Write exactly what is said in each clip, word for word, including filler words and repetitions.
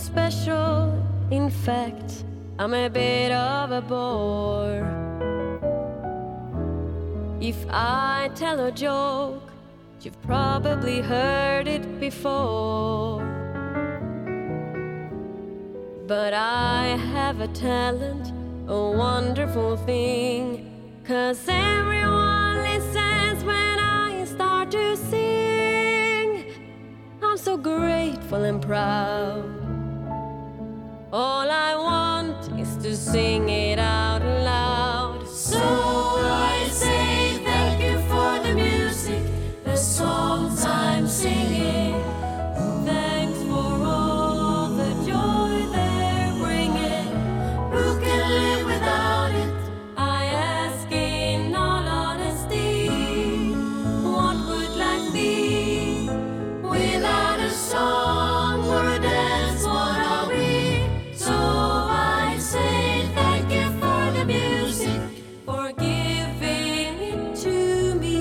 special. In fact, I'm a bit of a bore. If I tell a joke, you've probably heard it before. But I have a talent, a wonderful thing, 'cause everyone listens when I start to sing. I'm so grateful and proud. All I want is to sing it out loud. So I say thank you for the music, the songs I'm singing. Thanks for all the joy they're bringing. Who can live without it? I ask in all honesty. What would life be without a song or a dance? What are we? So I say thank you for the music, for giving it to me.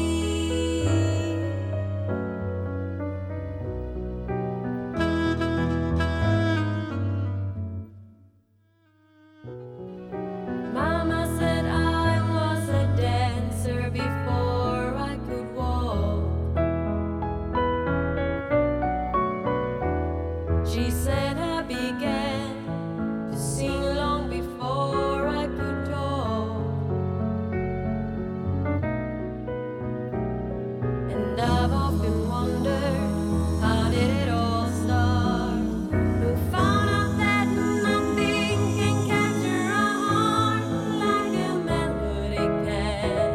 Mama said I was a dancer before I could walk. She said I began to sing long before I could talk. And I've often wondered, how did it all start? Who found out that nothing can capture a heart like a melody can?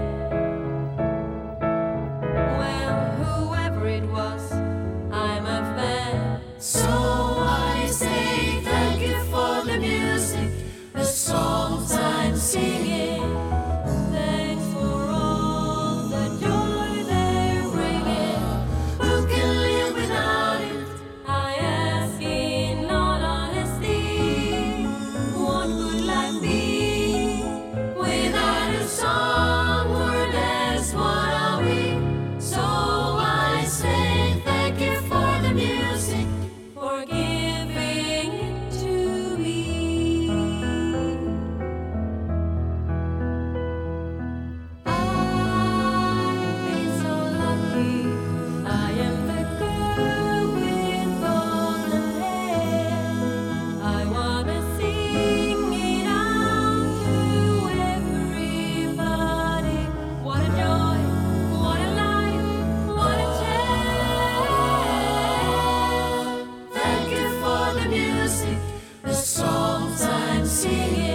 Well, whoever it was, I'm a fan. So I say thank you for the music, the songs I'm singing. Thanks for all the joy they're bringing. Who can live without it? I ask in all honesty. What would life be without a song or a dance? What are we? So I say thank you for the music, for giving it to me. I've been so lucky. I am the girl with golden hair. I wanna sing it out to everybody. What a joy, what a life, what a chance. Thank you for the music, the songs I'm singing.